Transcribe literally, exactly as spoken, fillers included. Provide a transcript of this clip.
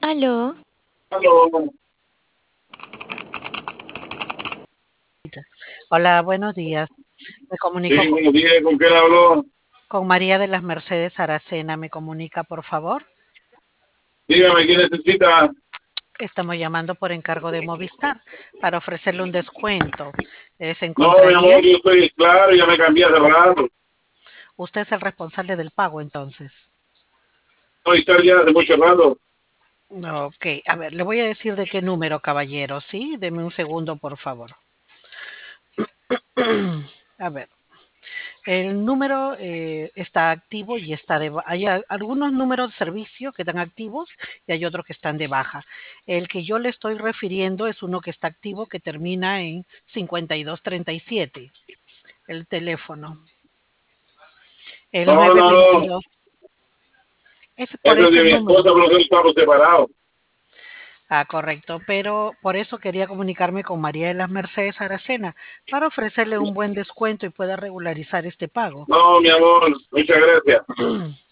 Aló, Aló. Hola, buenos días. Me comunico Sí, con, buenos días, ¿con quién habló? con María de las Mercedes Aracena. ¿Me comunica, por favor? Dígame, ¿quién necesita? Estamos llamando por encargo de Movistar para ofrecerle un descuento. Eh, ¿Se No, mi encontraría? amor, yo estoy claro, ya me cambié hace rato. Usted es el responsable del pago, entonces. No, y está ya hace mucho rato. Ok, a ver, le voy a decir de qué número, caballero, ¿sí? Deme un segundo, por favor. A ver, el número eh, está activo y está de baja. Hay a- algunos números de servicio que están activos y hay otros que están de baja. El que yo le estoy refiriendo es uno que está activo que termina en cincuenta y dos treinta y siete. El teléfono. El No, nueve no, no. veintidós. Es por Eso es ese de mi número. esposa, pero nosotros estamos separados. Ah, correcto. Pero por eso quería comunicarme con María de las Mercedes Aracena para ofrecerle un buen descuento y pueda regularizar este pago. No, mi amor, muchas gracias.